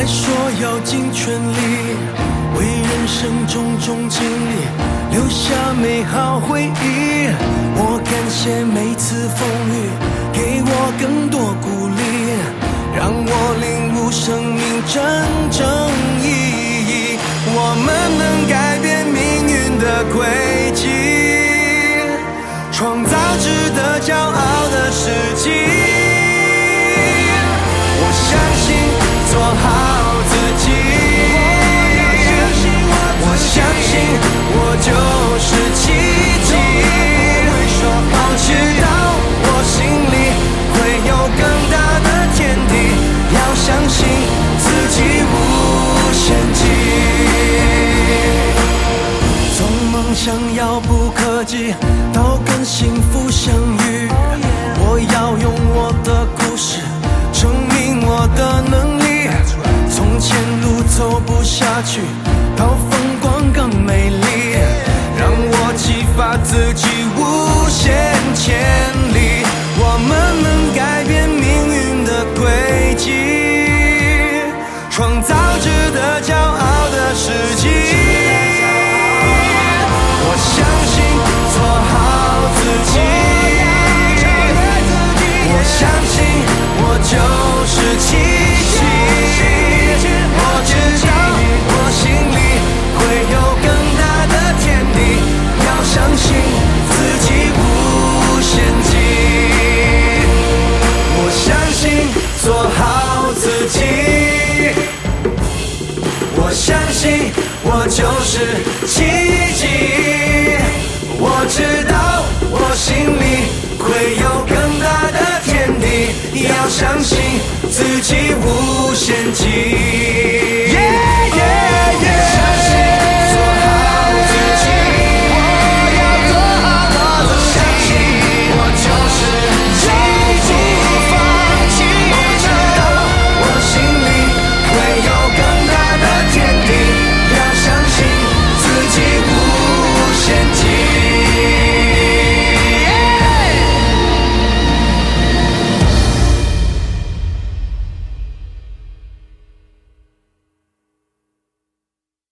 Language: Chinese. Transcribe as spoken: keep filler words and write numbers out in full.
还说要尽全力，为人生种种经历留下美好回忆。我感谢每次风雨给我更多鼓励，让我领悟生命真正意义。我们能改变命运的轨迹，创造值得骄傲的事迹。我相信做好自己，我相信我就是奇迹。我知道我心里会有更大的天地，要相信自己无限极。从梦想遥不可及到跟幸福相遇，我要用我的故事证明我的能力。从前路走不下去到风光更美丽，让我激发自己无限潜力。我们能改变命运的轨迹，创造值得骄傲的事迹。我相信做好自己，我相信我就是奇迹。我知道我心里会有更大的天地，要相信自己无限极。我相信做好自己，我相信我就是奇迹。我知道我心里会有更大的天地，要相信自己无限极。